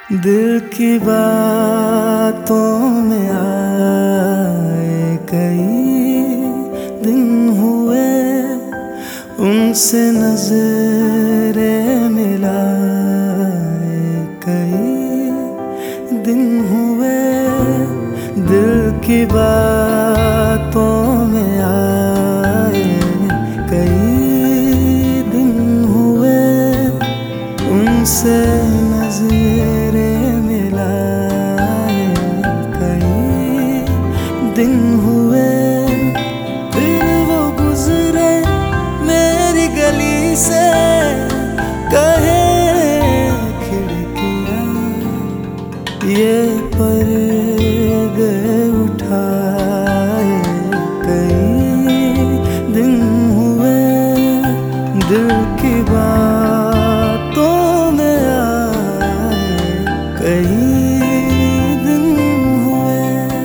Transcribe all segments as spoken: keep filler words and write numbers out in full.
दिल की बातों में आए कई दिन हुए, उनसे नजरें मिलाए कई दिन हुए। दिल की बातों में आए कई दिन हुए, उनसे नजरें मिलाए कई दिन हुए। फिर वो गुजरे मेरी गली से, कहे खिड़कियां ये पर्दे उठाए कई दिन हुए। दिल की बातों में आए कई दिन हुए।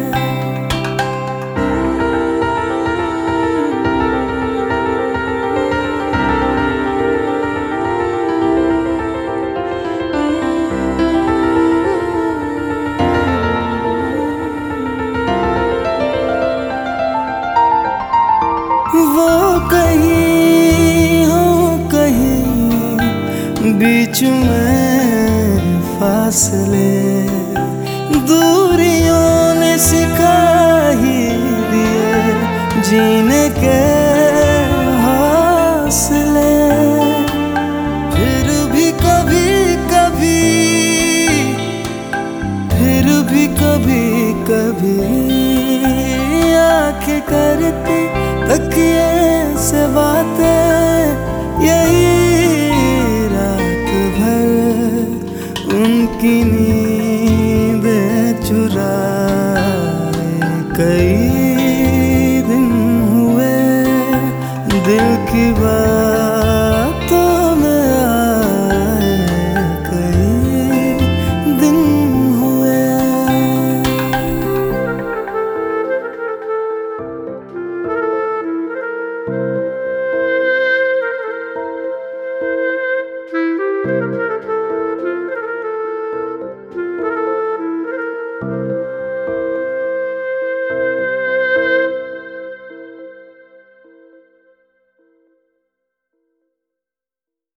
वो कहीं हो कहीं बीच में फासले, दूरियों ने सिखा ही दिए जीने